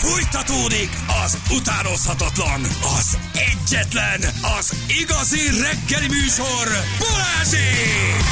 Fújtatódik az utánozhatatlan, az egyetlen, az igazi reggeli műsor, Balázsék!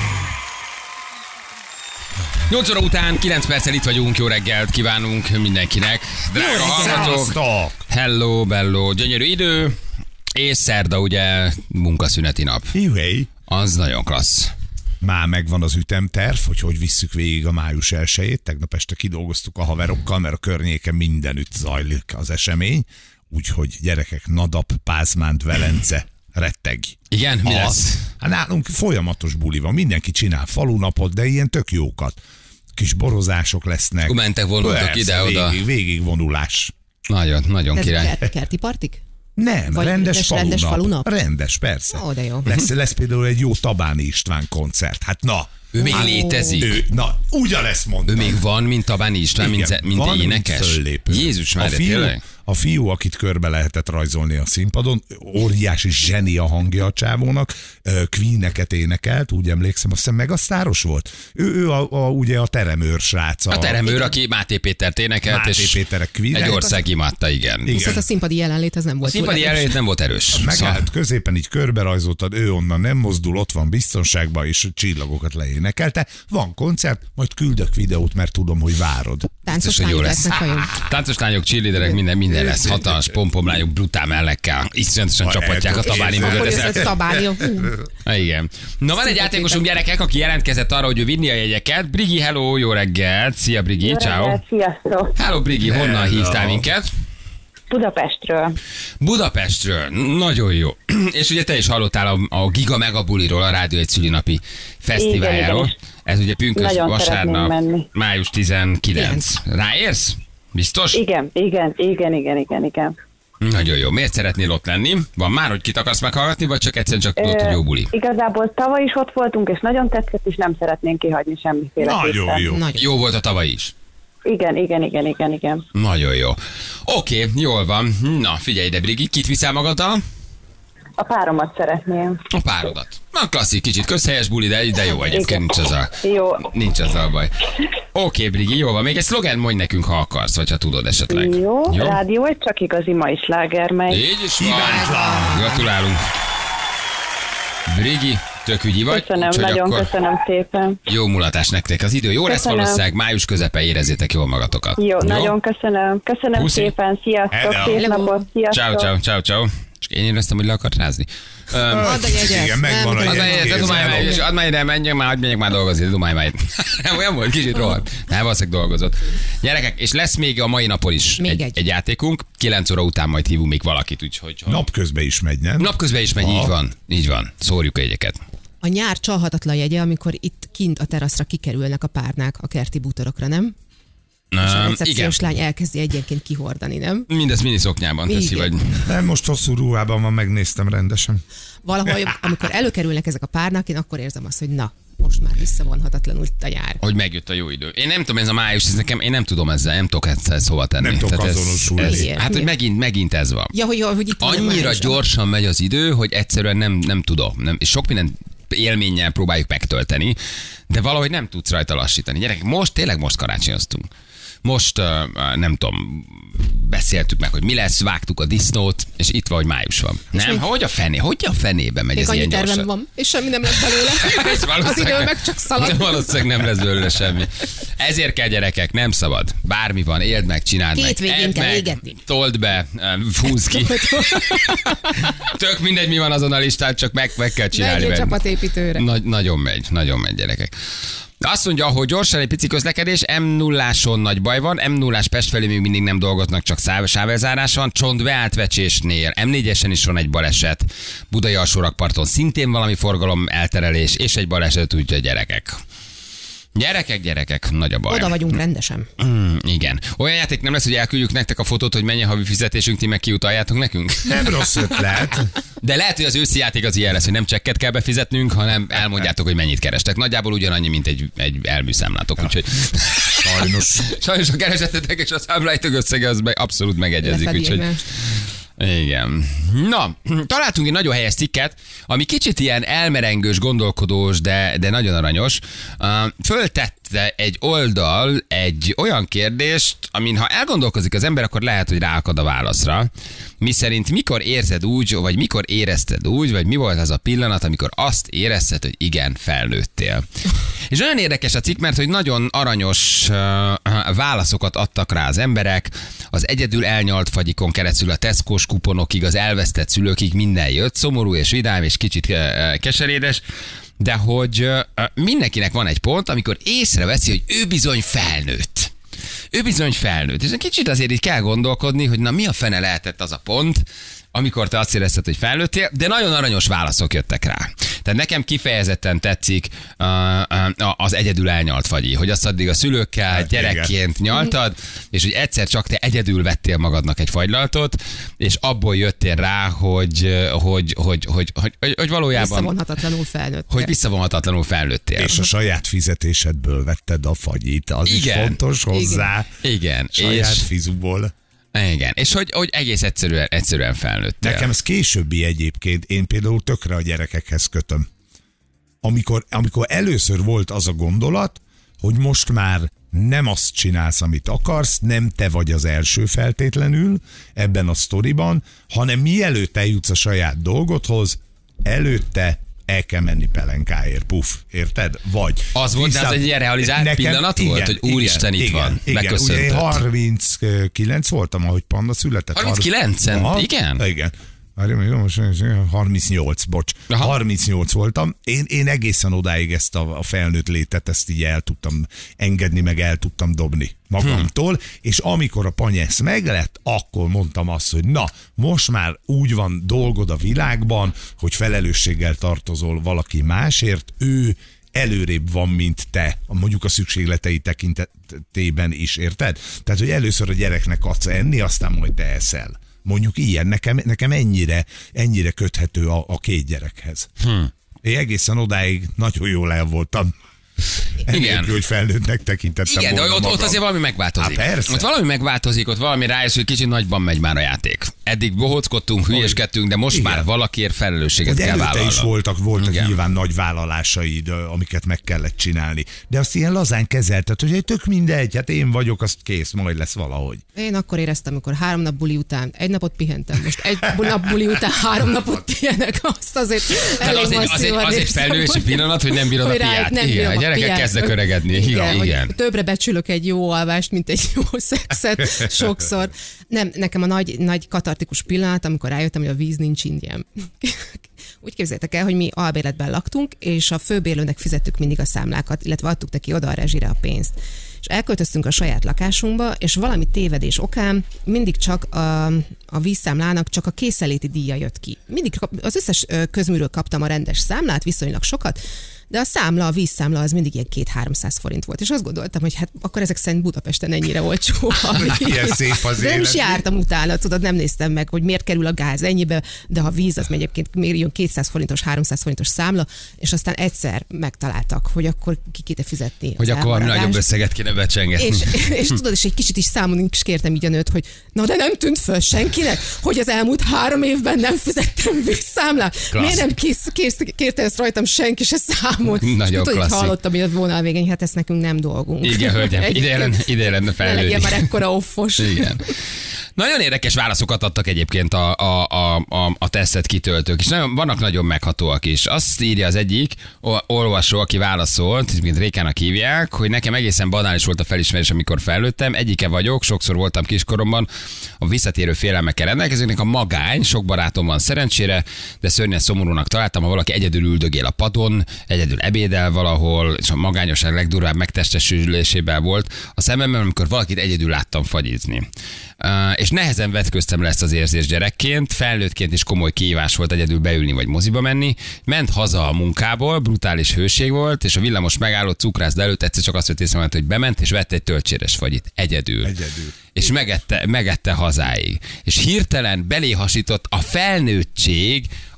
8 óra után 9 perccel itt vagyunk, jó reggelt kívánunk mindenkinek. Drága hallgatók! Hello, bello, gyönyörű idő, és szerda ugye munkaszüneti nap. Hívej! Az nagyon klassz. Már megvan az ütemterv, hogy visszük végig a május 1-ét. Tegnap este kidolgoztuk a haverokkal, mert a környéken mindenütt zajlik az esemény. Úgyhogy gyerekek, Nadap, Pázmánd, Velence, retteg. Igen, mi lesz? Hát nálunk folyamatos buli van, mindenki csinál falunapot, de ilyen tök jókat. Kis borozások lesznek. Akkor mentek, vonultak ide-oda. Végig vonulás. Nagyon király. Kerti partik? Nem, vagy rendes falunap. falunap. Rendes, persze. Ó, de jó. Lesz például egy jó Tabáni István koncert. Hát na. Ő még létezik. Ugyanezt mondtam. Ő még van, mint Tabáni István, mint van, énekes? Jézus már, tényleg? A fiú, akit körbe lehetett rajzolni a színpadon, óriási zseni a hangja a csávónak, Queen-eket énekelt, úgy emlékszem, azt hiszem meg a sztáros volt. Ő ugye a teremőr srác. A teremőr, aki Máté Pétert énekelt, Máté és Péterek egy ország imádta, igen. Viszont a színpadi jelenlét az nem volt. A színpadi jelenlét nem volt erős. Megállt középen, így körbe rajzoltad, ő onnan nem mozdul, ott van biztonságban, és csillagokat leénekelte. Van koncert, majd küldök videót, mert tudom, hogy várod. Táncos lányok lesznek vajon? Táncos lányok, cheerleaderek, minden lesz. Hatalmas pompomlányok, brutál mellekkel. Iszonyatosan csapatják a Tabáni mögött. Igen. Na, van egy játékosunk, gyerekek, aki jelentkezett arra, hogy ő vinni a jegyeket. Brigi, hello, jó reggelt. Szia, Brigi, ciao. Sziasztok. Hello, Brigi, honnan hívtál minket? Budapestről, nagyon jó. És ugye te is hallottál a Giga Megabuliról, a Rádió egy szülinapi fesztiváljáról. Igen. Ez ugye pünkösd Nagyon vasárnap, május 19. Ráérsz? Biztos? Igen. Nagyon jó. Miért szeretnél ott lenni? Van már, hogy kit akarsz meghallgatni, vagy csak egyszerűen csak tudod, hogy jó buli? Igazából tavaly is ott voltunk, és nagyon tetszett, és nem szeretnénk kihagyni semmiféle. Nagyon jó. Jó volt a tavaly is. Igen. Nagyon jó. Oké, jól van. Na, figyelj ide, Brigi, kit viszel magaddal? A páromat szeretném. A párodat. Na, klasszik, kicsit közhelyes buli, de jó egyébként, nincs azzal baj. Oké, Brigi, jó van. Még egy szlogen mondj nekünk, ha akarsz, vagy ha tudod esetleg. Jó? Rádió egy csak igazi mai sláger megy. Így is van. Gratulálunk. Brigi, tök ügyi vagy. Köszönöm szépen. Jó mulatás nektek. Az idő jó lesz, valószínűleg május közepe, érezzétek jól magatokat. Jó, nagyon köszönöm. Köszönöm szépen. Sziasztok, szép napot. Sziasztok. Ciao. És én éreztem, hogy le akart rázni. Add a jegyet. Igen, megvan a jegy. Add már ide, menjek már dolgozni, dumálj már. Olyan volt, kicsit rohadt. Nem, valószínűleg dolgozott. Gyerekek, és lesz még a mai napon is egy játékunk. 9 óra után majd hívunk még valakit, úgyhogy... Napközben is megy, nem? Napközben is megy, így van. Szórjuk a jegyeket. A nyár csalhatatlan jegye, amikor itt kint a teraszra kikerülnek a párnák a kerti bútorokra, nem? És a recepciós lány elkezdi egyenként kihordani, nem? Mindezt miniszoknyában teszi, vagy... Nem, most hosszú ruhában van, megnéztem rendesen. Valahol, amikor előkerülnek ezek a párnak, én akkor érzem azt, hogy na, most már visszavonhatatlanul itt a nyár. Hogy megjött a jó idő. Én nem tudom, ez a május, ez nekem, én nem tudom ezzel, nem tudok egyszer szóval tenni. Nem tudok azonosulni. Hát, hogy megint ez van. Ja, hogy itt annyira gyorsan megy az idő, hogy egyszerűen nem tudom. És sok minden élménnyel próbáljuk megtölteni, de valahogy nem tudsz rajta lassítani. Gyerekek, most karácsonyoztunk. Most, nem tudom, beszéltük meg, hogy mi lesz, vágtuk a disznót, és itt van, hogy május van. És nem? Hogy a fenébe megy ez ilyen gyorsan? Tervem van, és semmi nem lesz belőle. Az idő meg csak szalad. Valószínűleg nem lesz belőle semmi. Ezért kell, gyerekek, nem szabad. Bármi van, éld meg, csináld meg. Hétvégén kell égetni. Told be, fúzd ki. Tök mindegy, mi van azon a listán, csak meg kell csinálni. Menjél csapatépítőre. Nagyon megy, gyerekek. Azt mondja, hogy gyorsan egy pici közlekedés, M0-áson nagy baj van, M0-ás Pest felé még mindig nem dolgoznak, csak sávelzárás van, Csontbeáltvecsésnél, M4-esen is van egy baleset, Budai alsórakparton szintén valami forgalom elterelés, és egy baleset, úgyhogy gyerekek. Gyerekek, nagy a baj. Oda vagyunk rendesen. Igen. Olyan játék nem lesz, hogy elküldjük nektek a fotót, hogy mennyi havi fizetésünk, ti meg kiutaljátok nekünk? Nem rossz ötlet. De lehet, hogy az őszi játék az ilyen lesz, hogy nem csekket kell befizetnünk, hanem elmondjátok, hogy mennyit kerestek. Nagyjából ugyanannyi, mint egy elműszámlátok. Úgyhogy... Sajnos a keresetetek és a számláitok összege az abszolút megegyezik. Úgyhogy... Igen. Na, találtunk egy nagyon helyes cikket, ami kicsit ilyen elmerengős, gondolkodós, de nagyon aranyos. feltette egy oldal egy olyan kérdést, amin ha elgondolkozik az ember, akkor lehet, hogy ráakad a válaszra. Miszerint mikor érzed úgy, vagy mikor érezted úgy, vagy mi volt az a pillanat, amikor azt érezted, hogy igen, felnőttél. És olyan érdekes a cikk, mert hogy nagyon aranyos válaszokat adtak rá az emberek, az egyedül elnyalt fagyikon keresztül a Tesco-s kuponokig, az elvesztett szülőkig minden jött, szomorú és vidám és kicsit keserédes, de hogy mindenkinek van egy pont, amikor észreveszi, hogy ő bizony felnőtt. Ő bizony felnőtt. És kicsit azért így kell gondolkodni, hogy na mi a fene lehetett az a pont, amikor te azt érezted, hogy felnőttél, de nagyon aranyos válaszok jöttek rá. Tehát nekem kifejezetten tetszik az egyedül elnyalt fagyi, hogy azt addig a szülőkkel gyerekként nyaltad, és hogy egyszer csak te egyedül vettél magadnak egy fagylaltot, és abból jöttél rá, hogy valójában... Visszavonhatatlanul felnőttél. Hogy visszavonhatatlanul felnőttél. És a saját fizetésedből vetted a fagyit, az igen, is fontos hozzá. Igen. Saját fizuból. Igen, és hogy egész egyszerűen felnőttél. Nekem ez későbbi egyébként, én például tökre a gyerekekhez kötöm. Amikor először volt az a gondolat, hogy most már nem azt csinálsz, amit akarsz, nem te vagy az első feltétlenül ebben a sztoriban, hanem mielőtt eljutsz a saját dolgodhoz, előtte el kell menni pelenkáért, puff, érted? Vagy az volt, de az egy ilyen realizált pillanat volt, hogy úristen itt van, megköszöntött. Én 39 voltam, ahogy Panda született. 39-en? Igen? Igen. 38, bocs. Aha. 38 voltam. Én egészen odáig ezt a felnőtt létet, ezt így el tudtam engedni, meg el tudtam dobni magamtól, és amikor a panyesz meglett, akkor mondtam azt, hogy na, most már úgy van dolgod a világban, hogy felelősséggel tartozol valaki másért, ő előrébb van, mint te, mondjuk a szükségletei tekintetében is, érted? Tehát, hogy először a gyereknek adsz enni, aztán majd te eszel. Mondjuk ilyen, nekem ennyire köthető a két gyerekhez. Én egészen odáig nagyon jól el voltam. Igen. Hogy felnőttnek tekintettem. Igen, de ott azért valami megváltozik. Ott valami megváltozik, ott valami rájössz, hogy kicsit nagyban megy már a játék. Eddig bohóckodtunk, hülyeskedtünk, de most igen, már valakiért felelősséget kell vállalni. Is voltak nyilván nagy vállalásaid, amiket meg kellett csinálni. De azt ilyen lazán kezelted, hogy egy tök mindegy, hát én vagyok, azt kész, majd lesz valahogy. Én akkor éreztem, amikor 3 nap buli után 1 napot pihentem, most 1 nap buli után 3 napot pihenek, azt azért elég az egy felnővési pillanat, hogy nem bírod a piát. Gyerekek kezdek öregedni. Igen. Többre becsülök egy jó alvást, mint egy jó szexet sokszor. Nem, nekem a nagy katartikus pillanat, amikor rájöttem, hogy a víz nincs ingyen. Úgy képzeljétek el, hogy mi albérletben laktunk, és a főbérlőnek fizettük mindig a számlákat, illetve adtuk neki oda a rezsire a pénzt. És elköltöztünk a saját lakásunkba, és valami tévedés okán mindig csak a vízszámlának csak a készenléti díja jött ki. Mindig az összes közműről kaptam a rendes számlát, viszonylag sokat, de a vízszámla az mindig ilyen 200-300 forint volt. És azt gondoltam, hogy hát akkor ezek szerint Budapesten ennyire olcsó a víz. Szép az de nem is jártam utána, tudod, nem néztem meg, hogy miért kerül a gáz ennyibe, de ha víz, az egyébként jön 200 forintos, 300 forintos számla, és aztán egyszer megtaláltak, hogy akkor ki kéne fizetni. Hogy akkor valami nagyobb összeget kéne becsengetni. És tudod, és egy kicsit is számon is kértem így a nőt, hogy na de nem tűnt föl senkinek, hogy az elmúlt 3 évben nem fizettem vízszámlát. Miért nem kérte ezt rajtam senki se számon? Nagyon klasszik. Tudod, hallottam, hogy a vonal végén, hát ezt nekünk nem dolgunk. Igen, hölgyem, ide lenne felnőni. Ne legyen már ekkora offos. Igen. Nagyon érdekes válaszokat adtak egyébként a tesztet kitöltők, és vannak nagyon meghatóak is. Azt írja az egyik olvasó, aki válaszolt, mint Rékának hívják, hogy nekem egészen banális volt a felismerés, amikor felnőttem. Egyike vagyok, sokszor voltam kiskoromban, a visszatérő félelmekkel rendelkezőknek a magány, sok barátom van szerencsére, de szörnyen szomorúnak találtam, ha valaki egyedül üldögél a padon, egyedül ebédel valahol, és a magányosság legdurvább megtestesülésében volt a szememben, amikor valakit egyedül láttam fagyizni. És nehezen vetköztem le ezt az érzést gyerekként, felnőttként is komoly kihívás volt egyedül beülni vagy moziba menni. Ment haza a munkából, brutális hőség volt, és a villamos megállott cukrászda előtt egyszer csak azt vett észre, hogy bement, és vett egy töltséres fagyit. Egyedül. És megette hazáig. És hirtelen beléhasított a felnőttség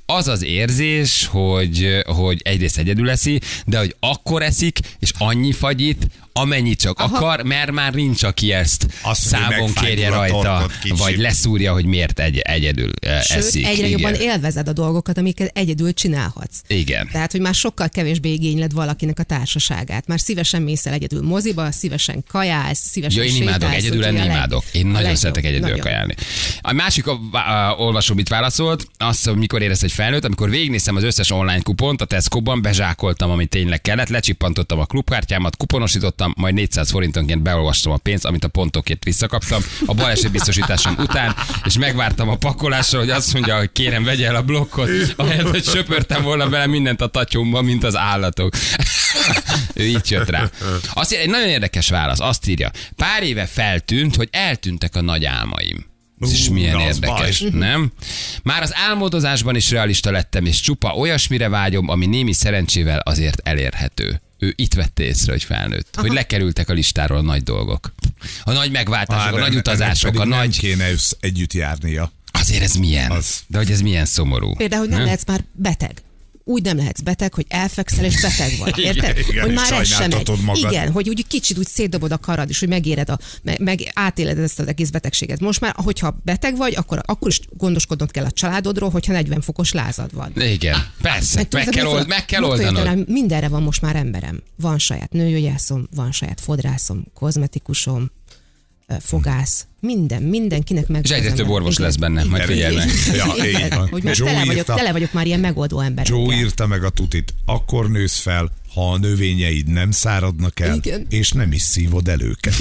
az az érzés, hogy egyrészt egyedül eszi, de hogy akkor eszik, és annyi fagyit, amennyit csak akar, mert már nincs, aki ezt számon kérje rajta, vagy leszúrja, hogy miért egyedül eszik. Sőt, egyre jobban élvezed a dolgokat, amiket egyedül csinálhatsz. Igen. Tehát, hogy már sokkal kevésbé igényled valakinek a társaságát. Már szívesen mész el egyedül moziba, szívesen kajálsz, szívesen sétálsz. Én imádok, egyedül lenni imádok. Én nagyon szeretek egyedül kajálni. A másik olvasó mit válaszolt, azt, hogy mikor érez egy felnőtt, amikor végignéztem az összes online kupont a Tesco-ban, bezsákoltam, amit tényleg kellett, lecsippantottam a klubkártyámat, kuponosítottam, majd 400 forintonként beolvastam a pénzt, amit a pontokért visszakaptam a balesetbiztosításom után, és megvártam a pakolásra, hogy azt mondja, hogy kérem, vegye el a blokkot, ahelyett, hogy söpörtem volna vele mindent a tatyomba, mint az állatok. Ő így jött rá. Azt írja, egy nagyon érdekes válasz, azt írja, pár éve feltűnt, hogy eltűntek a nagy álmaim. Ez is milyen érdekes, nem? Már az álmodozásban is realista lettem, és csupa olyasmire vágyom, ami némi szerencsével azért elérhető. Ő itt vette észre, hogy felnőtt. Hogy lekerültek a listáról a nagy dolgok. A nagy megváltások, a nagy utazások, a nagy... Nem kéne együtt járnia. Azért ez milyen? De hogy ez milyen szomorú. Például, hogy nem lehetsz már beteg. Úgy nem lehetsz beteg, hogy elfekszel és beteg vagy. Érted? Igen, hogy már ez sem megy. Magad. Igen, hogy úgy kicsit úgy szétdobod a karad, és hogy megéred meg átéled ezt az egész betegséget. Most már, hogyha beteg vagy, akkor is gondoskodnod kell a családodról, hogyha 40 fokos lázad van. Igen, persze, meg kell oldanod. Mindenre van most már emberem. Van saját nőgyógyászom, van saját fodrászom, kozmetikusom, fogász, mindenkinek meg. És egyre több orvos lesz benne, majd figyelj meg. Hogy most tele vagyok már ilyen megoldó emberekkel. Joe írta meg a tutit, akkor nősz fel, ha a növényeid nem száradnak el, és nem is szívod el őket.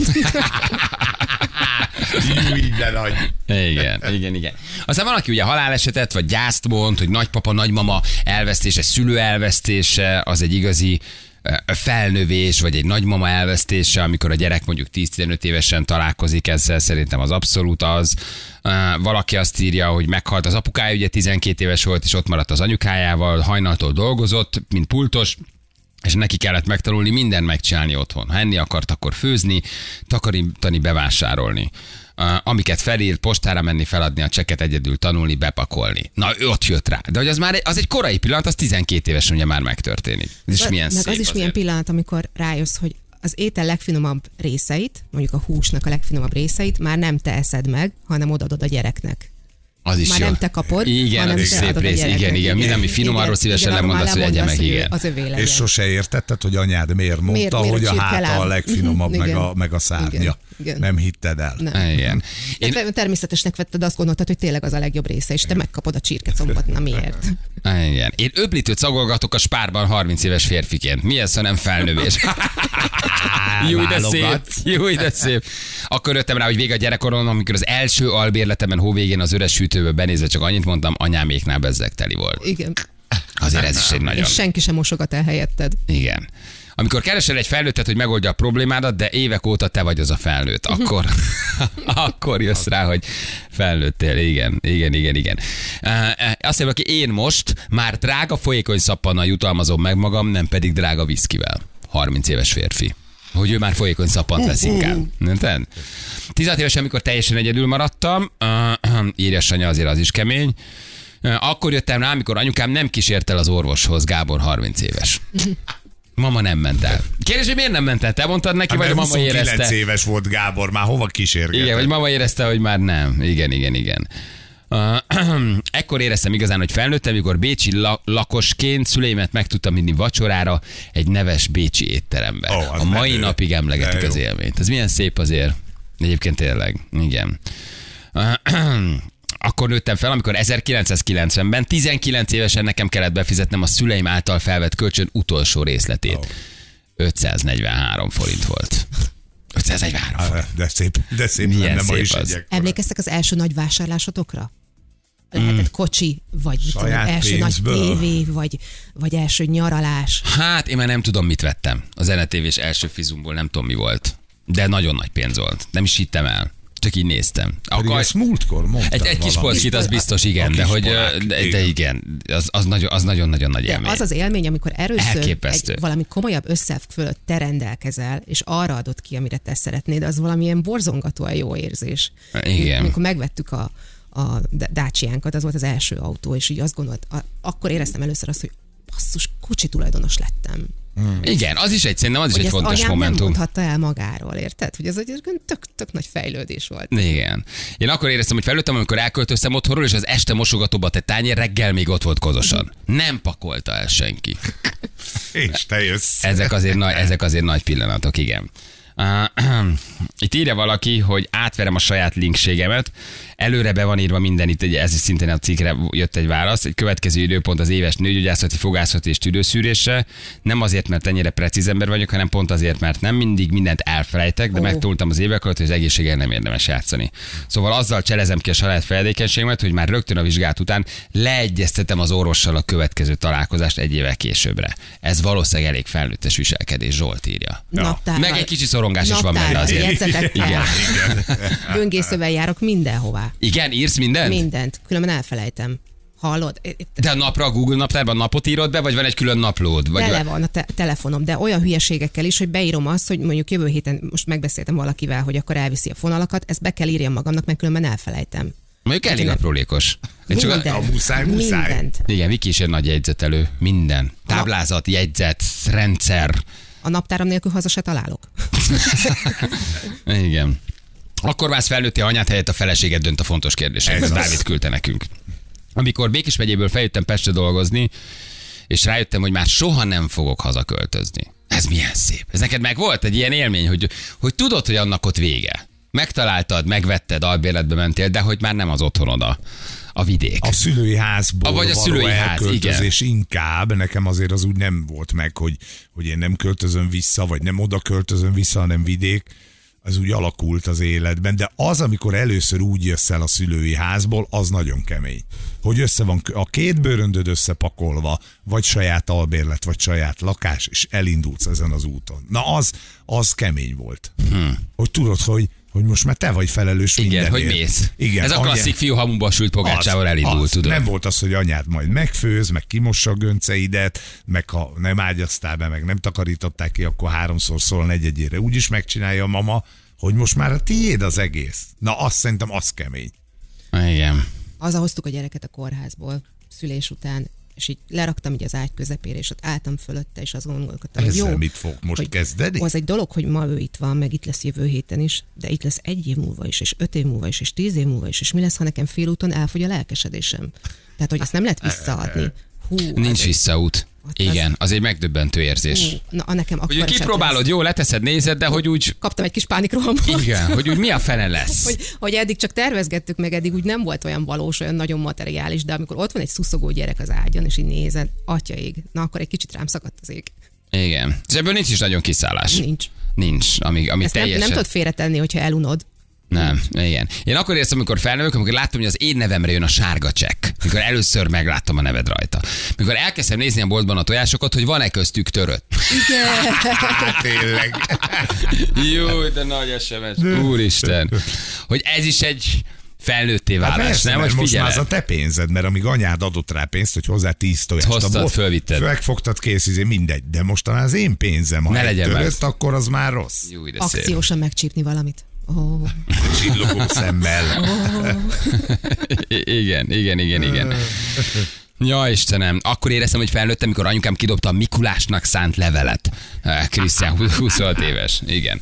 Igen. Aztán van, aki ugye halálesetet, vagy gyászt mond, hogy nagypapa, nagymama elvesztése, szülő elvesztése, az egy igazi felnövés, vagy egy nagymama elvesztése, amikor a gyerek mondjuk 10-15 évesen találkozik ezzel, szerintem az abszolút az. Valaki azt írja, hogy meghalt az apukája, ugye 12 éves volt, és ott maradt az anyukájával, hajnaltól dolgozott, mint pultos, és neki kellett megtanulni mindent megcsinálni otthon. Ha enni akart, akkor főzni, takarítani, bevásárolni. Amiket felírt, postára menni, feladni a csekket, egyedül tanulni, bepakolni. Na, ő ott jött rá. De hogy az egy korai pillanat, az 12 évesen ugye már megtörténik. Ez is milyen szép az is azért. Milyen pillanat, amikor rájössz, hogy az étel legfinomabb részeit, mondjuk a húsnak a legfinomabb részeit már nem te eszed meg, hanem odaadod a gyereknek. Az is már jó. Nem te kapod, igen, hanem az szép rész. Igen. Minden, ami finom, arról szívesen lemondasz, hogy egye meg. Igen. És sose értetted, hogy anyád miért mondta, hogy a háta a legfinomabb, meg a szárnya. Igen. Nem hitted el. Nem. Igen. Természetesnek vetted, azt gondoltad, hogy tényleg az a legjobb része, és te megkapod a csirkecombot. Na miért? Igen. Én öblítőt szagolgatok a Spárban 30 éves férfiként. Mi ez, ha nem felnövés? Jó, de szép. Akkor jöttem rá, hogy vége a gyerekkoron, amikor az első albérletemben hóvégén az üres hűtőbe benézve csak annyit mondtam, anyáméknál bezzeg teli volt. Igen. Azért ez is egy nagyon... És senki sem mosogat el helyetted. Igen. Amikor keresel egy felnőttet, hogy megoldja a problémádat, de évek óta te vagy az a felnőtt, akkor jössz rá, hogy felnőttél. Igen. Azt mondja, aki én most már drága folyékony szappannal jutalmazom meg magam, nem pedig drága viszkivel. 30 éves férfi. Hogy ő már folyékony szappant vesz inkább. 16 évesen, amikor teljesen egyedül maradtam, írja Sanya, azért az is kemény, akkor jöttem rá, amikor anyukám nem kísért el az orvoshoz, Gábor 30 éves. Mama nem ment el. Kérdés, hogy miért nem ment el? Te mondtad neki, vagy a mama érezte? 29 éves volt Gábor, már hova kísérgetett? Igen, vagy mama érezte, hogy már nem. Igen. Ekkor éreztem igazán, hogy felnőttem, amikor bécsi lakosként szüleimet meg tudtam vinni vacsorára egy neves bécsi étterembe. A mai napig emlegetik az élményt. Ez milyen szép azért. Egyébként tényleg. Igen. Akkor nőttem fel, amikor 1990-ben 19 évesen nekem kellett befizetnem a szüleim által felvett kölcsön utolsó részletét. 543 forint volt. 543 forint. De szép lenne ma is az. Emlékeztek az első nagy vásárlásotokra? Lehetett kocsi, vagy első nagy tévé, vagy első nyaralás. Hát én már nem tudom, mit vettem. A zenetévés első fizumból nem tudom, mi volt. De nagyon nagy pénz volt. Nem is hittem el. Csak így néztem. Ezt múltkor mondtam. Egy kis polckit, az biztos, igen, de hogy de igen, az nagyon-nagyon nagy élmény. Az az élmény, amikor először valami komolyabb összeg fölött te rendelkezel, és arra adod ki, amire te szeretnéd, az valamilyen borzongatóan jó érzés. Igen. Amikor megvettük a a Dacia-nkat, az volt az első autó, és így azt akkor éreztem először azt, hogy basszus, kocsi tulajdonos lettem. Igen, az is szerintem az is egy fontos anyám momentum. nem mondhatta el magáról, érted? Hogy ez egy tök nagy fejlődés volt. Igen. Én akkor éreztem, hogy felültem, amikor elköltöztem otthonról, és az este mosogatóba tett tányér reggel még ott volt kozosan. Nem pakolta el senki. És te jössz. Ezek azért nagy pillanatok, igen. Itt írja valaki, hogy átverem a saját linkségemet, előre be van írva minden, itt ez is szintén a cikkre jött egy válasz, egy következő időpont az éves nőgyógyászati, fogászati és tüdőszűrésre, nem azért, mert ennyire precíz ember vagyok, hanem pont azért, mert nem mindig mindent elfelejtek, de megtudtam az évek alatt, hogy az egészséggel nem érdemes játszani. Szóval azzal cselezem ki a saját feledékenységemet, hogy már rögtön a vizsgálat után leegyeztetem az orvossal a következő találkozást egy évvel későbbre. Ez valószínűleg elég felnőttes viselkedés, Zsolt írja. Meg egy kicsi szorongás is van benne azért. Igen. Böngészővel járok mindenhová. Igen, írsz mindent? Mindent, különben elfelejtem. Hallod? De a napra a Google naptárban napot írod be, vagy van egy külön naplód? Vagy Tele van a telefonom, de olyan hülyeségekkel is, hogy beírom azt, hogy mondjuk jövő héten most megbeszéltem valakivel, hogy akkor elviszi a fonalakat, ezt be kell írjam magamnak, mert különben elfelejtem. Mondjuk elég aprólékos. A muszáj. Mindent. Igen, Viki is egy nagy jegyzetelő. Minden. Táblázat, jegyzet, rendszer. A naptáram nélkül haza se találok. Igen. Akkor válsz felnőtté, a anyád helyett a feleséged dönt a fontos kérdésekben. Dávid küldte nekünk. Amikor Békés megyéből feljöttem Pestre dolgozni, és rájöttem, hogy már soha nem fogok hazaköltözni. Ez milyen szép. Ez neked meg volt egy ilyen élmény, hogy tudod, hogy annak ott vége. Megtaláltad, megvetted, albérletbe mentél, de hogy már nem az otthonod a vidék. A szülői házból vagy a szülői ház, elköltözés inkább. Nekem azért az úgy nem volt meg, hogy én nem költözöm vissza, vagy nem oda költözöm vissza, hanem vidék. Az úgy alakult az életben, de az, amikor először úgy jössz el a szülői házból, az nagyon kemény. Hogy össze van a két bőröndöd összepakolva, vagy saját albérlet, vagy saját lakás, és elindulsz ezen az úton. Na az kemény volt. Hogy tudod, hogy most már te vagy felelős mindenért. Igen, hogy mész. Igen, ez a klasszik fiú hamuba sült pogácsával elindult, tudod. Nem volt az, hogy anyád majd megfőz, meg kimossa a gönceidet, meg ha nem ágyaztál be, meg nem takarították ki, akkor 3-szor szól negyedjére. Úgyis megcsinálja a mama, hogy most már a tiéd az egész. Na azt szerintem az kemény. Igen. Hazahoztuk a gyereket a kórházból szülés után, és így leraktam így az ágy közepére, és ott álltam fölötte, és azt gondolkodtam, hogy jó, mit fog most kezdeni? Az egy dolog, hogy ma ő itt van, meg itt lesz jövő héten is, de itt lesz 1 év múlva is, és 5 év múlva is, és 10 év múlva is, és mi lesz, ha nekem félúton elfogy a lelkesedésem? Tehát, hogy azt nem lehet visszaadni. Nincs visszaút. Igen, az egy megdöbbentő érzés. Na, nekem akkor hogy kipróbálod, jó, leteszed, nézed, de hogy úgy... Kaptam egy kis pánikrohamot. Igen, hogy úgy mi a fene lesz. hogy eddig csak tervezgettük meg, eddig úgy nem volt olyan valós, olyan nagyon materiális, de amikor ott van egy szuszogó gyerek az ágyon, és így nézed, atyaig, na akkor egy kicsit rám szakadt az ég. Igen. És ebből nincs is nagyon kiszállás. Nincs. Ami ezt teljesen... nem tudod félretenni, hogyha elunod. Nem, igen. Én akkor éreztem, amikor felnövök, amikor láttam, hogy az én nevemre jön a sárga csekk. Mikor először megláttam a neved rajta. Mikor elkezdtem nézni a boltban a tojásokat, hogy van-e köztük törött. Igen. Tényleg. Jó, de nagy SMS. Úristen. Hogy ez is egy felnőtté válás, persze, nem? Hogy most már az a te pénzed, mert amíg anyád adott rá pénzt, hogy hozzá 10 tojást. Hoztad, fölvitted. Megfogtad, kész, mindegy. De most talán az én pénzem, ha ne legyen törött, akkor az már rossz. Jó, akciósan megcsípni valamit. Oh. Csillogó szemmel. Oh. Igen. Ja, Istenem, akkor éreztem, hogy felnőttem, amikor anyukám kidobta a Mikulásnak szánt levelet. Krisztián, 26 éves. Igen.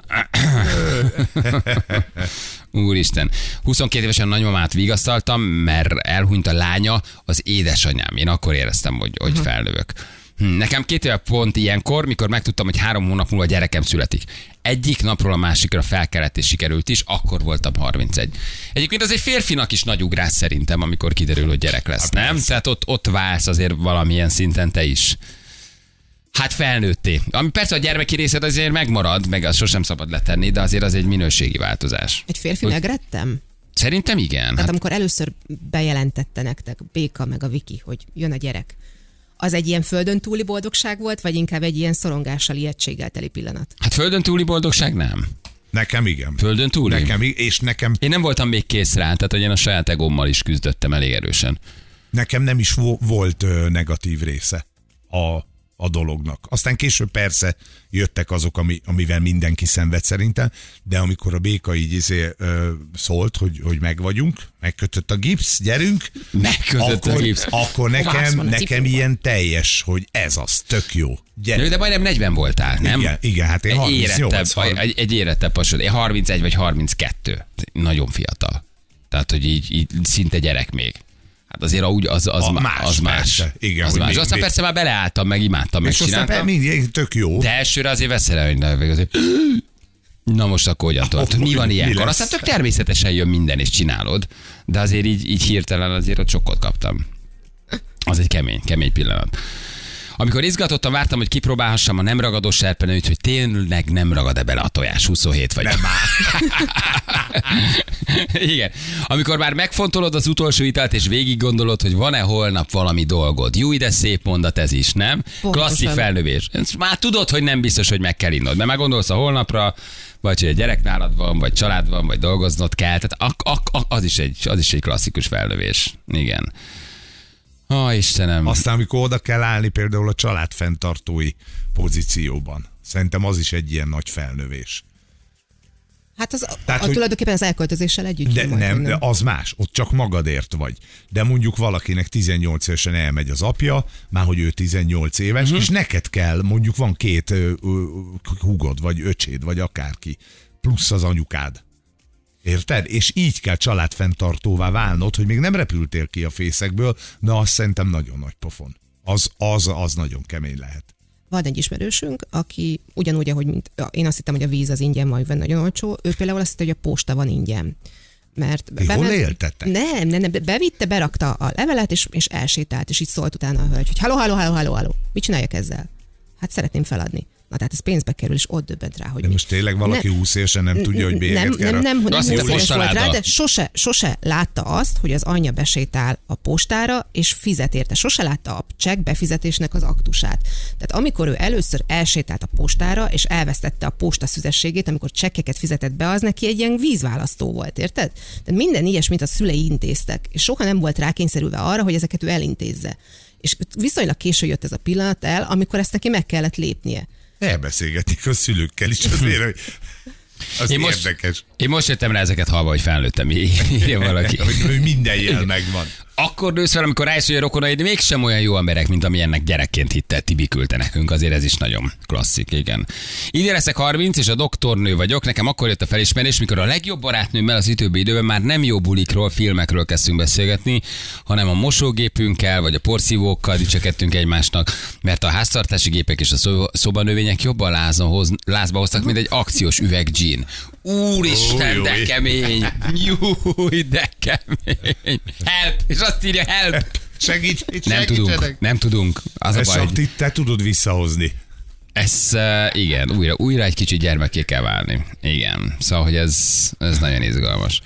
Úristen. 22 évesen nagymamát vigasztaltam, mert elhunyt a lánya, az édesanyám. Én akkor éreztem, hogy felnövök. Nekem 2 éve pont ilyenkor, mikor megtudtam, hogy 3 hónap múlva gyerekem születik. Egyik napról a másikra felkelett és sikerült is, akkor voltam 31. Egyébként az egy férfinak is nagy ugrás szerintem, amikor kiderül, hogy gyerek lesz, nem? Tehát ott válsz azért valamilyen szinten te is. Hát felnőtté. Ami persze a gyermeki részed azért megmarad, meg az sosem szabad letenni, de azért az egy minőségi változás. Egy férfi megrettem? Szerintem igen. Tehát amikor először bejelentette nektek Béka meg a Viki, hogy jön a gyerek, az egy ilyen földön túli boldogság volt, vagy inkább egy ilyen szorongással, ijegységgel teli pillanat? Hát földön túli boldogság nem. Nekem igen. Földön túli? Nekem. Én nem voltam még kész rá, tehát hogy én a saját egómmal is küzdöttem elég erősen. Nekem nem is volt negatív része a dolognak. Aztán később persze jöttek azok, amivel mindenki szenved szerintem, de amikor a béka így szólt, hogy megkötött a gipsz, gyerünk, akkor nekem ilyen teljes, hogy ez az, tök jó. Gyerünk. De majdnem 40 voltál, nem? Igen, hát én 38. Egy érettebb pasod. Én 31 vagy 32. Nagyon fiatal. Tehát, hogy így szinte gyerek még. Hát azért az más. Persze. Igen, az más. Aztán persze már beleálltam, meg imádtam, meg csináltam. Aztán mindig tök jó. De elsőre azért veszel, hogy na most akkor hogyan tudod? Mi van ilyenkor? Aztán tök természetesen jön minden, és csinálod. De azért így hirtelen azért ott sokkot kaptam. Az egy kemény pillanat. Amikor izgatottan vártam, hogy kipróbálhassam a nem ragadó serpenőt, hogy tényleg nem ragad-e bele a tojás, 27 vagy. Nem már. Igen. Amikor már megfontolod az utolsó italt, és végig gondolod, hogy van-e holnap valami dolgod. Jó, de szép mondat ez is, nem? Pontosan. Klasszik felnövés. Már tudod, hogy nem biztos, hogy meg kell innod, mert már gondolsz a holnapra, vagy hogy egy gyerek nálad van, vagy család van, vagy dolgoznod kell. Tehát az is egy klasszikus felnövés. Igen. Istenem. Aztán, amikor oda kell állni például a családfenntartói pozícióban. Szerintem az is egy ilyen nagy felnövés. Hát tulajdonképpen az elköltözéssel együtt. De az más, ott csak magadért vagy. De mondjuk valakinek 18 évesen elmegy az apja, már hogy ő 18 éves, és neked kell, mondjuk van 2 húgod, vagy öcséd, vagy akárki, plusz az anyukád. Érted? És így kell családfenntartóvá válnod, hogy még nem repültél ki a fészekből, de azt szerintem nagyon nagy pofon. Az nagyon kemény lehet. Van egy ismerősünk, aki ugyanúgy, ahogy én azt hittem, hogy a víz az ingyen, majd nagyon olcsó, ő például azt hitte, hogy a posta van ingyen. Mert hol éltetek? Nem, bevitte, berakta a levelet, és elsétált, és így szólt utána a hölgy, hogy halló, mit csináljak ezzel? Hát szeretném feladni. Na tehát ez pénzbe kerül, és ott döbbent rá, hogy de most tényleg valaki 20 évesen nem tudja, hogy bélyeget kell. Nem 20 éves volt rá, de sose látta azt, hogy az anyja besétál a postára, és fizet érte. Sose látta a csekk befizetésnek az aktusát. Tehát amikor ő először elsétált a postára, és elvesztette a posta szüzességét, amikor csekkeket fizetett be, az neki egy ilyen vízválasztó volt, érted? Tehát minden ilyesmit a szülei intéztek, és soha nem volt rákényszerülve arra, hogy ezeket ő elintézze. És viszonylag késő jött ez a pillanat el, amikor ezt neki meg kellett lépnie. Elbeszélgetik a szülőkkel is azért, hogy az érdekes. Én most jöttem rá ezeket halva, hogy felnőttem, írja valaki. Hogy minden jel megvan. Akkor nősz fel, amikor rájössz, hogy a rokonaid mégsem olyan jó emberek, mint amilyennek gyerekként hittel, Tibi küldte nekünk, azért ez is nagyon klasszik, igen. Idén leszek 30, és a doktornő vagyok, nekem akkor jött a felismerés, mikor a legjobb barátnőmmel az utóbbi időben már nem jó bulikról, filmekről kezdtünk beszélgetni, hanem a mosógépünkkel, vagy a porszívókkal dicsekedtünk egymásnak, mert a háztartási gépek és a szobanövények jobban lázba hoztak, mint egy akciós üveg gin. Úristen, de kemény! Júj, de kemény! Help! És azt írja, help! Segíts, nem tudunk. Az ezt a baj, csak te tudod visszahozni. Ez, igen, újra egy kicsit gyermeké kell válni. Igen, szóval, hogy ez nagyon izgalmas.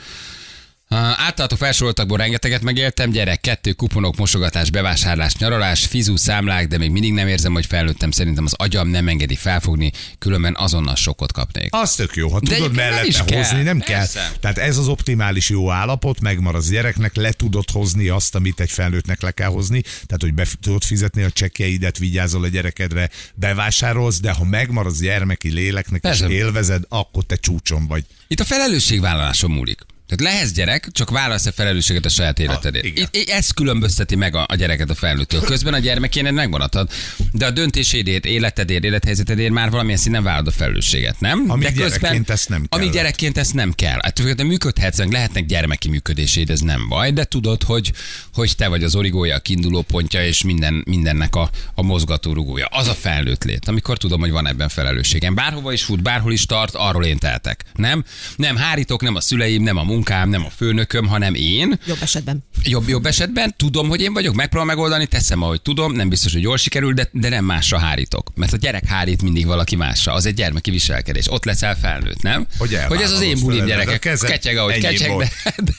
Általatok felsoroltakból rengeteget megéltem, gyerek, 2 kuponok, mosogatás, bevásárlás, nyaralás, fizú, számlák, de még mindig nem érzem, hogy felnőttem, szerintem az agyam nem engedi felfogni, különben azonnal sokkot kapnék. Az tök jó, ha tudod mellette hozni, nem kell. Tehát ez az optimális jó állapot, megmarad az gyereknek, le tudod hozni azt, amit egy felnőttnek le kell hozni, tehát hogy be tudod fizetni a csekkjeidet, vigyázol a gyerekedre, bevásárolsz, de ha megmarad az gyermeki léleknek és élvezed, akkor te csúcson vagy. Itt a felelősségvállaláson múlik. Tehát lehetsz gyerek, csak válasz a felelősséget a saját életedért. Ez különbözteti meg a gyereket a felnőttől. Közben a gyermekének megmaradhat, de a döntésédért, életedért, élethelyzetedért már valamilyen szinten vállalod a felelősséget, nem? Amíg gyerekként ezt nem kell. Amíg gyerekként ezt nem kell. Hát működhetsz, lehetnek gyermeki működéséd, ez nem baj, de tudod, hogy te vagy az origója, a kiinduló pontja, és mindennek a mozgató rugója. Az a felnőtt lét, amikor tudom, hogy van ebben felelősségem. Bárhova is fut, bárhol is tart, arról én tehetek. Nem hárítok, nem a szüleim, nem a munkám, nem a főnököm, hanem én. Jobb esetben. Jobb esetben. Tudom, hogy én vagyok, megpróbálom megoldani, teszem, ahogy tudom, nem biztos, hogy jól sikerül, de nem másra hárítok. Mert a gyerek hárít mindig valaki másra. Az egy gyermeki viselkedés. Ott leszel felnőtt, nem? Hogy ez az én bulim, gyerekek. Kecseg, ahogy kecseg,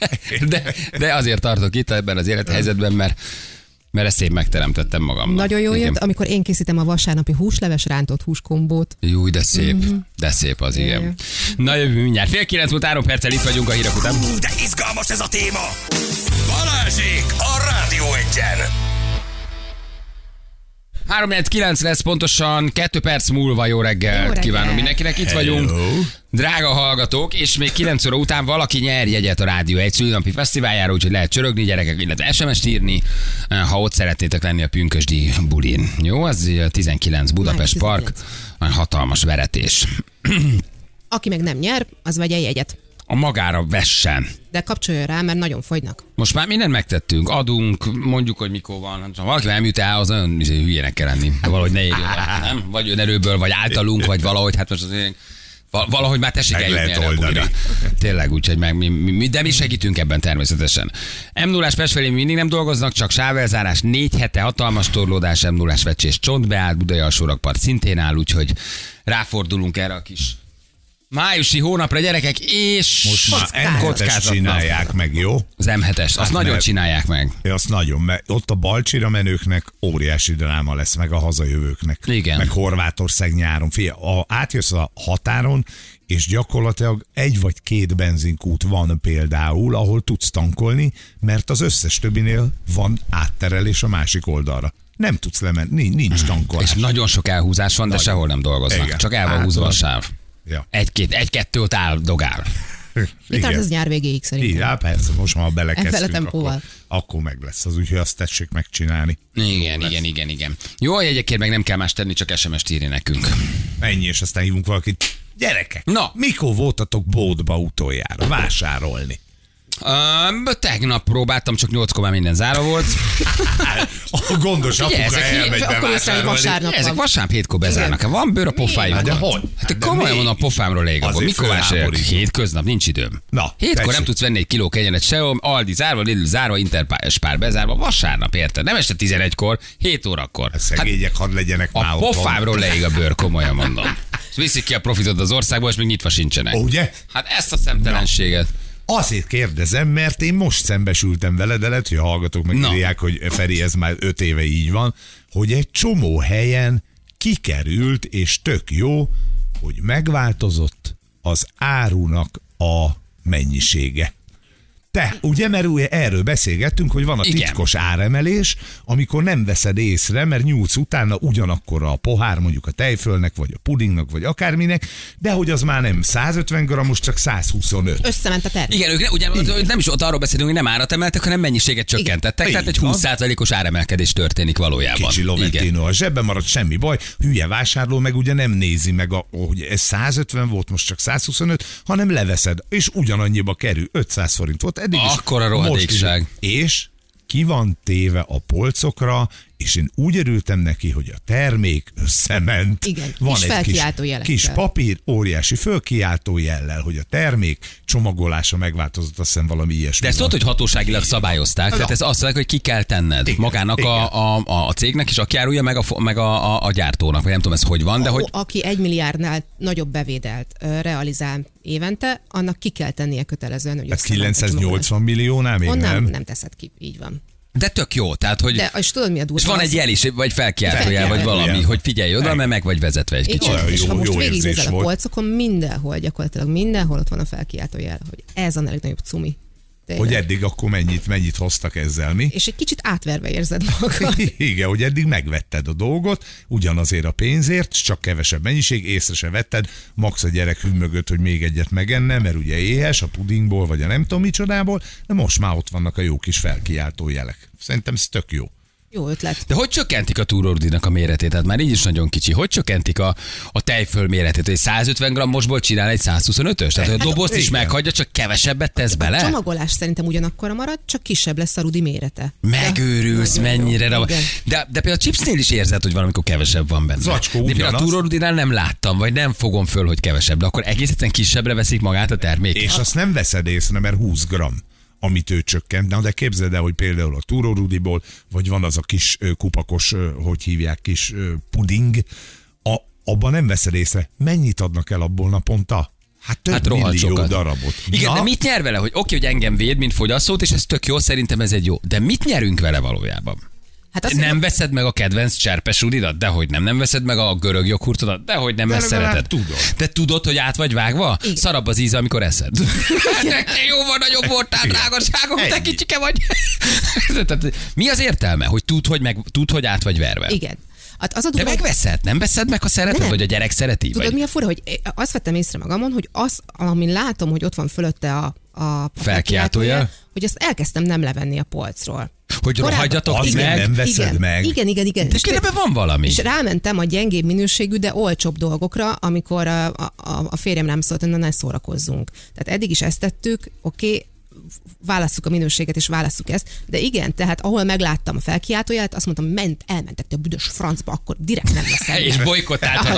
de azért tartok itt ebben az élethelyzetben, mert ezt én megteremtettem magamnak. Nagyon jó jött, amikor én készítem a vasárnapi húsleves rántott húskombót. Jó, de szép. De szép az, igen. Na jövő mindjárt. 8:30 múlt 3 perccel itt vagyunk a hírek után. De izgalmas ez a téma. Balázsék a Rádió Egyen. 3:49 lesz pontosan, 2 perc múlva jó reggelt kívánunk mindenkinek. Itt vagyunk, drága hallgatók, és még 9 óra után valaki nyer jegyet a Rádió 1 szülinapi fesztiváljára, úgyhogy lehet csörögni gyerekek, illetve SMS-t írni, ha ott szeretnétek lenni a pünkösdi bulin. Jó, az 19 Budapest Park, hatalmas veretés. Aki meg nem nyer, az vegye jegyet. A magára vessen. De kapcsoljon rá, mert nagyon fogynak. Most már mindent megtettünk, adunk, mondjuk, hogy mikor van. Ha valaki nem jut el, az nagyon hülyének kell lenni. Valahogy ne érjön, nem? Vagy önerőből, vagy általunk, vagy valahogy, hát most azért valahogy már tessék eljutni erre a bulira. Tényleg, úgyhogy de mi segítünk ebben természetesen. M0-ás Pest felé mindig nem dolgoznak, csak sávelzárás, 4 hete hatalmas torlódás, M0-ás vecsés csontbeállt, Budai alsórakpart szintén áll, úgyhogy ráfordulunk erre a kis májusi hónapra, gyerekek, és most már M7-est csinálják meg, jó? Az M7-est, azt nagyon csinálják meg. Azt nagyon, mert ott a Balcsira menőknek óriási dráma lesz, meg a hazajövőknek. Igen. Meg Horvátország nyáron. Figyelj, átjössz a határon, és gyakorlatilag 1 vagy 2 benzinkút van például, ahol tudsz tankolni, mert az összes többinél van átterelés a másik oldalra. Nem tudsz lemenni, nincs tankolás. És nagyon sok elhúzás van, de sehol nem dolgoznak. Igen. Csak el van húzva a sáv. Ja. Egy-kettő ott dogál. Itt tart az nyár végéig szerintem. Igen, persze, most már belekezdtünk, akkor meg lesz az, úgyhogy azt tessék megcsinálni. Igen. Jó, a jegyekért meg nem kell más tenni, csak SMS-t írni nekünk. Ennyi, és aztán hívunk valakit. Gyerekek, mikor voltatok boltba utoljára vásárolni? Tegnap próbáltam, csak 8-kor már minden zárva volt. A gondos apuka elmegy bevásárolni. Ezek vasárnap 7-kor bezárnak. Van bőr a pofájukon. De hogy? Hát komolyan mondom, a pofámról ég. Mikor vásároljak? Hétköznap, nincs időm. 7-kor nem tudsz venni 1 kiló kenyeret sehol, Aldi zárva, Lidl zárva, Interspár bezárva, vasárnap, érted? Nem este 11-kor, 7 órakor. Szegények hadd legyenek már otthon. A pofámról leég a bőr, komolyan mondom. Viszik ki a profitot az országból, és még nyitva sincsenek. Ugye? Hát ezt a szemtelenséget. Azért kérdezem, mert én most szembesültem vele, de lehet, hogy a hallgatók megírják, hogy Feri, ez már 5 éve így van, hogy egy csomó helyen kikerült, és tök jó, hogy megváltozott az árunak a mennyisége. Ugye, mert erről beszélgettünk, hogy van a titkos áremelés, amikor nem veszed észre, mert nyújtsz utána ugyanakkor a pohár, mondjuk a tejfölnek, vagy a pudingnak, vagy akárminek, de hogy az már nem 150 grammos, csak 125. Összement a termék. Igen, ők ugye nem is ott arról beszélünk, hogy nem árat emeltek, hanem mennyiséget csökkentettek, igen. Tehát egy 20%-os áremelkedés történik valójában. Kicsi Loventino, a zsebben marad, semmi baj, hülye vásárló meg ugye nem nézi meg, hogy ez 150 volt, most csak 125, hanem leveszed, és ugyanannyiba kerül, 500 forint volt. Akkora rohadékság. És ki van téve a polcokra, és én úgy örültem neki, hogy a termék összement. Igen, van és egy kis papír, óriási fölkiáltó jellel, hogy a termék csomagolása megváltozott, azt hiszem valami ilyesmi. De ezt tudod, hogy hatóságilag szabályozták, tehát ez azt mondják, hogy ki kell tenned. Igen, magának a cégnek, és aki árulja, meg a gyártónak, vagy nem tudom ez hogy van, de hogy... Aki 1 milliárdnál nagyobb bevételt realizál évente, annak ki kell tennie kötelezően, hogy hát 980 milliónál még nem teszed ki, így van. De tök jó, tehát hogy... De, és tudod, mi a durva? És van egy jel is, vagy felkiáltójel, vagy valami, hogy figyelj oda, mert meg vagy vezetve egy kicsit. És ha most végignézel a polcokon, mindenhol, gyakorlatilag mindenhol ott van a felkiáltójel, hogy ez a legnagyobb cumi. Hogy eddig akkor mennyit hoztak ezzel, mi? És egy kicsit átverve érzed magad. Igen, hogy eddig megvetted a dolgot, ugyanazért a pénzért, csak kevesebb mennyiség, észre se vetted, max a gyerek hümmögött, hogy még egyet megenne, mert ugye éhes a pudingból, vagy a nem tudom micsodából, de most már ott vannak a jó kis felkiáltó jelek. Szerintem ez tök jó. Jó ötlet. De hogy csökkentik a túrórudinak a méretét? Tehát már így is nagyon kicsi. Hogy csökkentik a tejföl méretét? Hogy 150 grammosból csinál egy 125-ös? Tehát a dobozt is meghagyja, csak kevesebbet tesz bele? A csomagolás szerintem ugyanakkora marad, csak kisebb lesz a rudi mérete. Megőrülsz, mennyire. De például a chipsnél is érzed, hogy valamikor kevesebb van benne. Zacskó, de például a túrórudinál nem láttam, vagy nem fogom föl, hogy kevesebb. De akkor egész egyszerűen kisebbre veszik magát a terméket. És azt nem veszed észre, mert 20 gramm. Amit ő csökkent. De képzeld el, hogy például a túrórudiból, vagy van az a kis kupakos, hogy hívják, kis puding, abban nem veszed észre. Mennyit adnak el abból naponta? Hát több millió sokat. Darabot. Igen, de mit nyer vele? Hogy oké, hogy engem véd, mint fogyasztót, és ez tök jó, szerintem ez egy jó. De mit nyerünk vele valójában? Hát nem veszed meg a kedvenc cserpes rudidat? Dehogy nem veszed meg a görög joghurtodat? Dehogy nem, ezt szereted. Tudod. De tudod, hogy át vagy vágva? Igen. Szarabb az íze, amikor eszed. Te jó van, nagyobb voltál, drágaságom, te kicsike vagy. Mi az értelme? Hogy tudd, hogy át vagy verve? Igen. Hát az a de megveszed, nem veszed meg, ha szereted, nem. Vagy a gyerek szereti? Tudod, vagy? mi a fura, hogy azt vettem észre magamon, hogy az, amin látom, hogy ott van fölötte a felkiáltója, hogy azt elkezdtem nem levenni a polcról. Hogy hagyjatok az meg. nem veszed meg. Igen. És ebben van valami. És rámentem a gyengébb minőségű, de olcsóbb dolgokra, amikor a férjem rám szólt, hogy na, ne szórakozzunk. Tehát eddig is ezt tettük, oké, válasszuk a minőséget, és válasszuk ezt. De igen, tehát ahol megláttam a felkiáltóját, azt mondtam, elmentek te a büdös francba, akkor direkt nem leszem. És bolykottáltad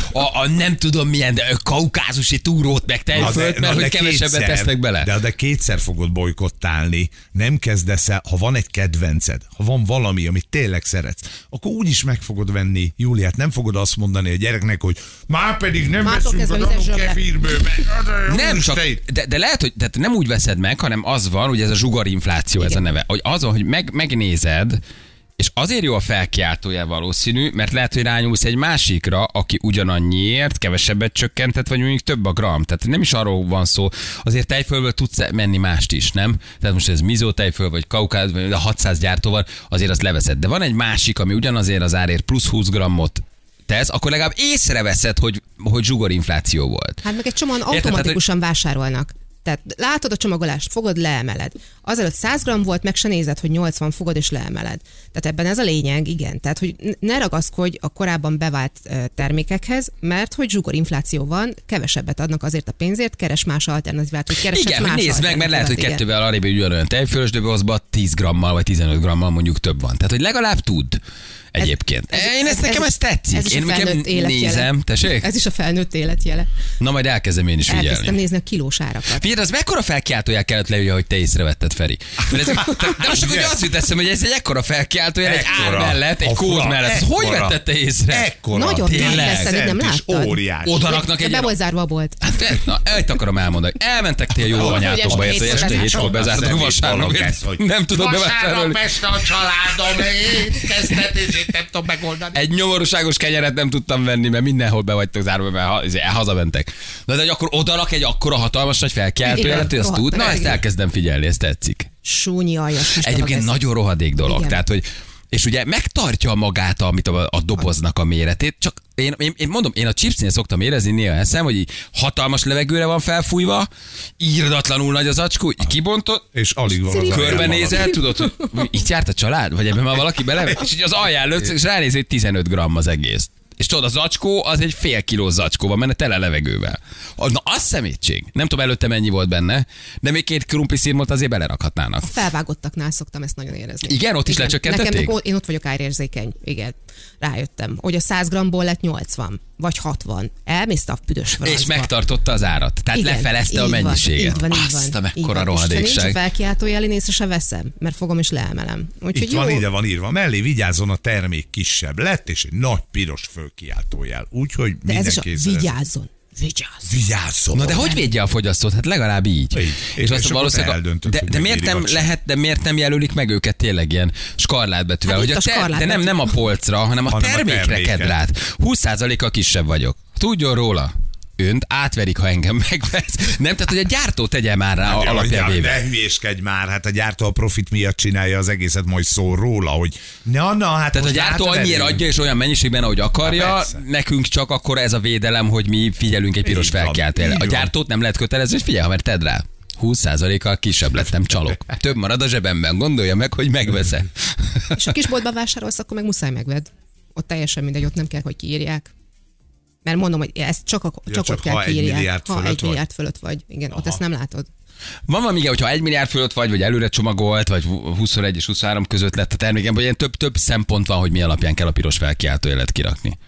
a nem tudom milyen kaukázusi túrót meg tejfölt, mert hogy kevesebbet tesznek bele. De kétszer fogod bolykottálni, nem kezdesz el, ha van egy kedvenced, ha van valami, amit tényleg szeretsz, akkor úgyis meg fogod venni, Júliát, nem fogod azt mondani a gyereknek, hogy már pedig nem veszünk a danok kefírből. Nem csak, de lehet, hogy nem úgy veszed meg, hanem az van, hogy ez a zsugarinfláció, ez a neve. Hogy az van, hogy megnézed, és azért jó a felkiáltójel valószínű, mert lehet, hogy rányúlsz egy másikra, aki ugyanannyiért kevesebbet csökkentett, vagy mondjuk több a gram. Tehát nem is arról van szó, azért tejfölből tudsz menni mást is, nem? Tehát most ez mizó tejföl, vagy kaukáz, vagy a 600 gyártóval, azért azt leveszed. De van egy másik, ami ugyanazért az árért plusz 20 grammot tesz, akkor legalább észreveszed, hogy zsugarinfláció volt. Hát meg egy csomóan automatikusan vásárolnak. Tehát látod a csomagolást, fogod, leemeled. Azelőtt 100 g volt, meg se nézed, hogy 80 fogod és leemeled. Tehát ebben ez a lényeg, igen. Tehát, hogy ne ragaszkodj a korábban bevált termékekhez, mert hogy zsugorinfláció van, kevesebbet adnak azért a pénzért, keres más alternatívát, hogy keresek igen, más hogy nézd meg, mert lehet, hogy kettővel arrébb ugyanolyan tejfölösdöbözben 10 grammal vagy 15 grammal mondjuk több van. Tehát, hogy legalább tudd. Egyébként. Nekem ez tetszik. Ez én nézem, tessék? Ez is a felnőtt életjele. Na majd elkezdem én is figyelni. Elkezdtem nézni a kilós árakat. Figyelj, az mekkora felkiáltójel kellett leülni, hogy te észrevetted, Feri? De most akkor azt jut eszem, hogy ez egy ekkora felkiáltójel, egy ár mellett, egy kód mellett. Hogy vetted te észre? Ekkora. Nagyon tényleg, nem láttad. Óriás. Oda raknak egy... Be volt zárva a bolt. Na, ezt akarom elmondani. Elmentek ti a jó anyátokba, érted? Este hétkor bezártak vasárnap. Nem tudod bevásárolni. Vasárnap este a családom kezdetését nem tudom megoldani. Egy nyomorúságos kenyeret nem tudtam venni, mert mindenhol be vagytok zárva, mert hazamentek. Na de akkor odarak egy akkora hatalmas nagy felkiáltójelet, hogy azt tud. Na ezt elkezdem figyelni, ezt tetszik. Súnyi aljas. Egyébként nagyon rohadék dolog. Igen. Tehát, hogy és ugye megtartja magát a doboznak a méretét, csak én mondom, én a chipsnél szoktam érezni, néha eszem, hogy így hatalmas levegőre van felfújva, írdatlanul nagy az acskó, így kibontod, és alig van. Körbenézel, tudod, hogy itt járt a család, vagy ebben már valaki bele, és így az alján lőtt, és ránéz, hogy 15 gramm az egész. És tudod, a zacskó az egy fél kilós zacskó van, menne tele levegővel. Na, az szemétség. Nem tudom előtte mennyi volt benne, de még 2 krumpli szirmot azért belerakhatnának. A felvágottaknál szoktam ezt nagyon érezni. Igen, ott is lecsökkentették? Nekem, én ott vagyok árérzékeny, igen. Rájöttem, hogy a 100 g-ból lett 80, vagy 60. Elmész a büdös francba. És megtartotta az árat. Tehát igen, lefelezte a mennyiséget. Így van. Azt a mekkora rohadékság. És ha nincs a felkiáltójel, én észre se veszem, mert fogom és leemelem. Itt van, ide van írva. Mellé vigyázzon, a termék kisebb lett, és egy nagy piros fölkiáltójel. Úgyhogy mindenki vigyázzon. Vigyázzon. Na de hogy védje a fogyasztót? Hát legalább így. És azt valószínűleg de miért nem jelölik meg őket tényleg ilyen skarlátbetűvel? Hát hogy de nem a polcra, hanem a termékre kedrát. 20%-kal kisebb vagyok. Tudjon róla. Önt átverik, ha engem megvesz. Nem, tehát hogy a gyártó tegye már rá alapjelvével. Ne hülyéskedj már, hát a gyártó a profit miatt csinálja az egészet, majd szól róla, hogy hát tehát a gyártó annyira adja, és olyan mennyiségben, ahogy akarja, nekünk csak akkor ez a védelem, hogy mi figyelünk egy piros felkiáltójelre. A gyártót nem lehet kötelezni, és figyelj, ha mert tedd rá. 20%-kal kisebb lettem, csalok. Több marad a zsebemben, gondolja meg, hogy megveszem. És a kisboltban vásárolsz, akkor meg muszáj megvedd. Ott teljesen mindegy, ott nem kell, hogy kiírják. Mert mondom, hogy ezt csak ott kell kiírják, ha 1 milliárd fölött vagy. Igen, ott ezt nem látod. Van valami, hogyha 1 milliárd fölött vagy előre csomagolt, vagy 21 és 23 között lett a terméken, vagy ilyen több szempont van, hogy mi alapján kell a piros felkiáltójelet kirakni.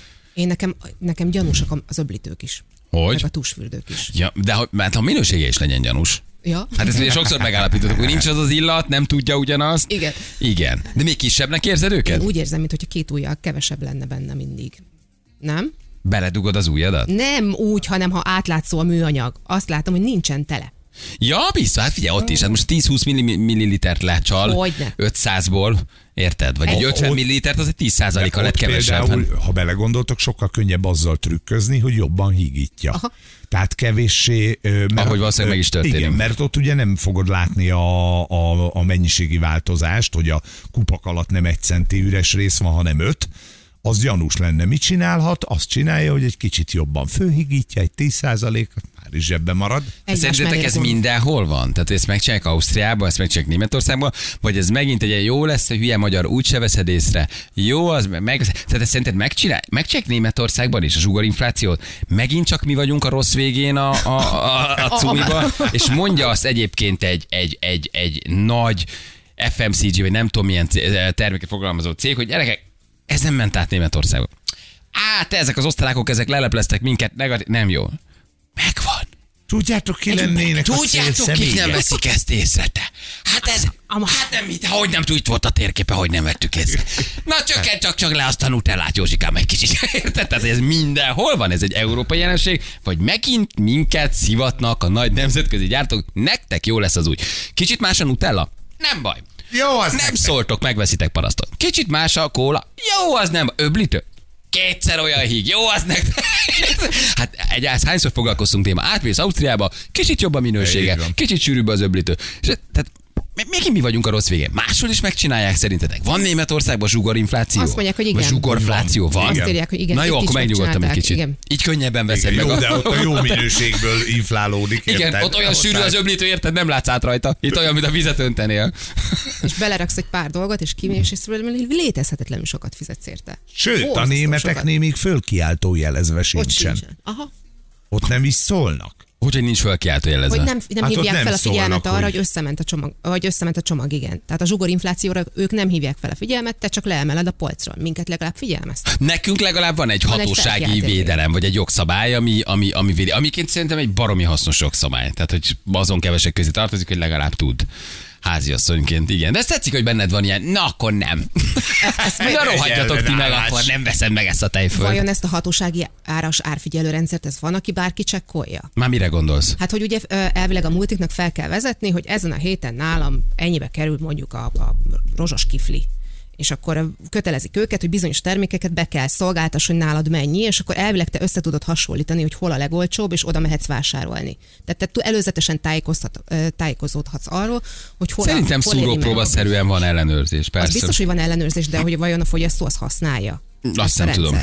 Nekem gyanúsak az öblítők is. Hogy? Meg a tusfürdők is. Ja, de a minősége is legyen gyanús. Ja. Hát ezt ugye sokszor megállapítottuk, hogy nincs az illat, nem tudja ugyanazt. Igen. De még kisebbnek érzed őket? Én úgy érzem, mintha 2 ujjal kevesebb lenne benne mindig. Nem? Beledugod az ujjadat? Nem úgy, hanem ha átlátszó a műanyag. Azt látom, hogy nincsen tele. Ja, biztos, hát figyelj, ott is. Hát most 10-20 millilitert lecsal 500-ból, érted? Vagy egy 50 millilitert, az egy 10%-kal lett kevesebb. Például, ha belegondoltok, sokkal könnyebb azzal trükközni, hogy jobban hígítja. Aha. Tehát kevéssé... Ahogy valószínűleg meg is történik. Igen, mert ott ugye nem fogod látni a mennyiségi változást, hogy a kupak alatt nem 1 centi üres rész van, hanem 5. az gyanús lenne. Mit csinálhat? Azt csinálja, hogy egy kicsit jobban főhigítja, egy 10%-ot, már is zsebben marad. Szerintetek ez mindenhol van? Tehát ezt megcsinálják Ausztriában, ezt megcsinálják Németországban, vagy ez megint egy jó lesz, a hülye magyar úgyse veszed észre. Jó, az tehát szerinted megcsinálják Németországban is a zsugorinflációt? Megint csak mi vagyunk a rossz végén a cumiba, és mondja azt egyébként egy nagy FMCG, vagy nem tudom milyen terméket foglalmazó cég, hogy gyerekek, ez nem ment át Németországba. Te ezek az osztrákok, ezek lelepleztek minket, nem jó. Megvan. Tudjátok, ki lennének a Tudjátok, kik nem veszik ezt észre, te? Hogy nem itt volt a térképe, hogy nem vettük észre. Na csak le azt a Nutellát, Józsikám, egy kicsit. Érted? Tehát ez mindenhol van, ez egy európai jelenség, vagy megint minket szivatnak a nagy nemzetközi gyártók, nektek jó lesz az úgy. Kicsit más a Nutella? Nem baj. Jó, az nem szóltok, megveszitek parasztot. Kicsit más a kóla? Jó, az nem. Öblítő? Kétszer olyan híg. Jó, az nektek. Hát hányszor foglalkoztunk téma? Átmész Ausztriába, kicsit jobb a minősége, kicsit sűrűbb az öblítő. Tehát még mi vagyunk a rossz végén. Máshol is megcsinálják szerintetek. Van Németországban zsugorinfláció? Azt mondják, hogy igen. Vagy zsugorfláció van? Azt írják, hogy igen. Na jó, akkor megnyugodtam egy kicsit. Igen. Így könnyebben veszed meg. Jó, de ott a jó minőségből inflálódik. Igen, ott olyan sűrű az öblítő, érted? Nem látsz át rajta. Itt olyan, mint a vizet öntenél. És beleraksz egy pár dolgot, és kimész, és létezhetetlenül sokat fizetsz érte. Sőt, a németeknél még fölkiáltó jelezve sincsen. Aha. Ott nem is szólnak. Hogy nincs fölkiáltó jelezve. Hogy nem hívják fel a figyelmet arra, hogy összement a csomag, igen. Tehát a zsugorinflációra ők nem hívják fel a figyelmet, te csak leemeled a polcról. Minket legalább figyelmeztet. Nekünk legalább van egy hatósági védelem, vagy egy jogszabály, ami védi. Amiként szerintem egy baromi hasznos jogszabály. Tehát, hogy azon kevesek közé tartozik, hogy legalább tud. Háziasszonyként, igen. De ezt tetszik, hogy benned van ilyen, na akkor nem. Na rohadjatok ti meg, akkor nem veszed meg ezt a tejfölt. Vajon ezt a hatósági áras árfigyelő rendszert, ez van, aki bárki csekkolja? Már mire gondolsz? Hát, hogy ugye elvileg a multiknak fel kell vezetni, hogy ezen a héten nálam ennyibe kerül mondjuk a rozsos kifli. És akkor kötelezik őket, hogy bizonyos termékeket be kell szolgáltass, hogy nálad mennyi, és akkor elvileg te össze tudod hasonlítani, hogy hol a legolcsóbb, és oda mehetsz vásárolni. Tehát te előzetesen tájékozódhatsz arról, hogy hol. Szerintem szúrópróbaszerűen van ellenőrzés, persze. Az biztos, hogy van ellenőrzés, de hogy vajon a fogyasztó az használja? Azt nem tudom.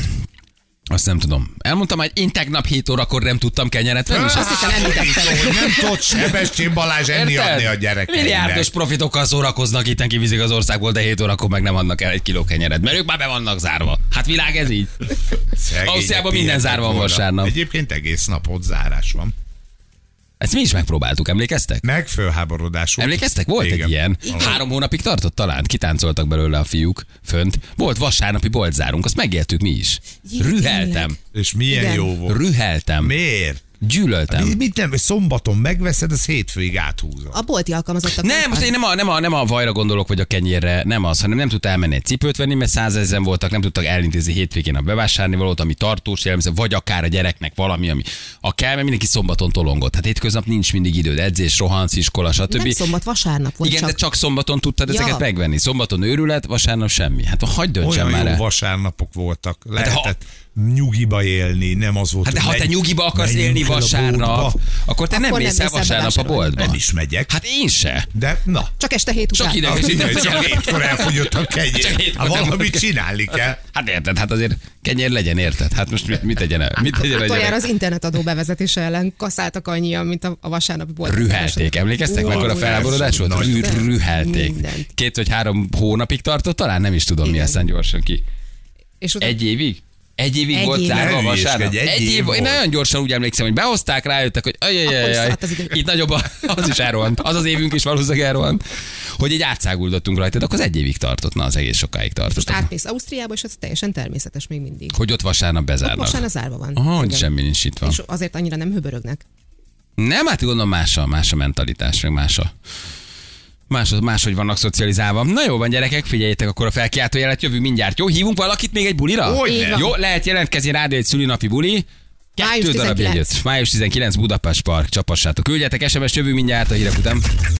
Azt nem tudom. Elmondtam, hogy én tegnap 7 órakor nem tudtam kenyeret venni. Azt hiszem említettem. Nem tudsz Sebestyén Balázs enni adni a gyerekeinek. Milliárdos profitokkal szórakoznak, itten kiviszik az országból, de 7 órakor meg nem adnak el 1 kiló kenyeret, mert ők már be vannak zárva. Hát világ ez így. Ausztriában minden zárva van vasárnap. Egyébként egész nap ott zárás van. Ezt mi is megpróbáltuk, emlékeztek? Meg fölháborodás volt. Emlékeztek? Volt egy ilyen. 3 hónapig tartott talán, kitáncoltak belőle a fiúk fönt. Volt vasárnapi boltzárunk, azt megéltük mi is. Rüheltem. És milyen jó volt. Rüheltem. Miért? Gyűlöltem. Mit nem, szombaton megveszed, az hétfőig áthúzol. A bolti alkalmazottak. Nem, most én nem a vajra gondolok, vagy a kenyérre, nem az, hanem nem tudta elmenni egy cipőt venni, mert 100 000 voltak, nem tudtak elintézni hétvégén a bevásárolni valót, ami tartós jellemző, vagy akár a gyereknek valami, ami a kell, mert mindenki szombaton tolongott. Hát hétköznap nincs mindig időd, edzés, rohansz, iskola, stb. Nem szombat, vasárnap volt. Igen, csak... de csak szombaton tudtad ezeket megvenni. Szombaton őrület, vasárnap semmi. Hát hagyd döntsem már. Olyan jó vasárnapok voltak. Lehetett nyugiba élni, nem az volt. Hát de ha te nyugiba akarsz élni vasárnap, akkor te nem mész el vasárnap a boltba. Nem is megyek. Hát én se. De na. Csak este 7 után. Csak ideges. Csak 7-kor elfogyott a kenyér. Hát valamit csinálni kell. Hát érted, hát azért kenyér legyen, érted? Hát most mit tegyen el? Utoljára az internetadó bevezetése ellen kaszáltak annyian, mint a vasárnapi bolt. Rühelték, emlékeztek? Mekkora felháborodás volt? Rühelték. 2 vagy 3 hónapig tartott, talán nem is tudom mi, aztán gyorsan ki. 1 évig? 1 évig volt zárva a vasárnap. Én nagyon gyorsan úgy emlékszem, hogy behozták, rájöttek, hogy itt nagyobb az is elrohant. Az az évünk is valószínűleg elrohant. Hogy egy átszáguldottunk rajta, de akkor az 1 évig tartott, na az egész sokáig tartott. Most átmész Ausztriába, és ez teljesen természetes még mindig. Hogy ott vasárnap bezárnak. Ott vasárnap zárva van. Aha, hogy semmi nincs itt van. És azért annyira nem höbörögnek. Nem, hát gondolom más a mentalitás, meg máshogy vannak szocializálva. Na jó van, gyerekek, figyeljétek akkor a felkiáltó jelet, jövünk mindjárt. Jó, hívunk valakit még egy bulira? Jó, lehet jelentkezni rádió egy szülinapi buli. 2 darab jegyet. Május 19 Budapest Park, csapassátok. Küldjetek SMS, jövünk mindjárt a hírek után.